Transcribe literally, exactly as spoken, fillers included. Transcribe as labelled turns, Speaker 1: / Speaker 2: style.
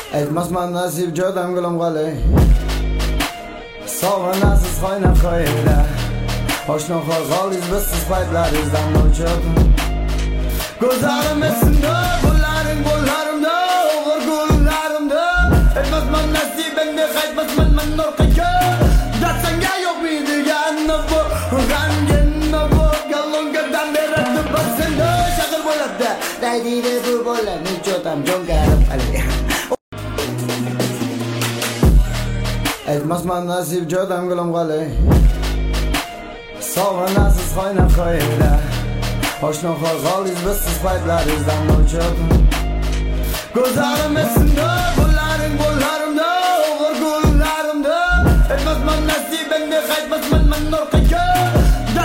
Speaker 1: Aytmasman nasib jo'dam gulim qolay. Sog'inasiz qo'ynab qo'yinglar. Hoshno xo'g'oliz bizsiz paytlaringizdan o'chib. Ko'zlarim esimda, qo'llaring qo'llarimda, o'g'ir qo'llarimda. Aytmasman nasibingni qaytmasman men orqaga. Datsanga yo'q deganni bu, g'amginni bu, galongadan beradi basenda shag'ir bo'ladi. Daydida bu bo'ladi jo'dam jongarib qali. Aytmasman nasib jo'dam gulim qolay. Sog'inasiz qo'ynab qo'yinglar. Hoshno xo'g'oliz bizsiz paytlaringizdan o'chib. Ko'zlarim esimda, qo'llaring qo'llarimda, o'g'ir qo'llarimda. Aytmasman nasibingni qaytmasman men orqa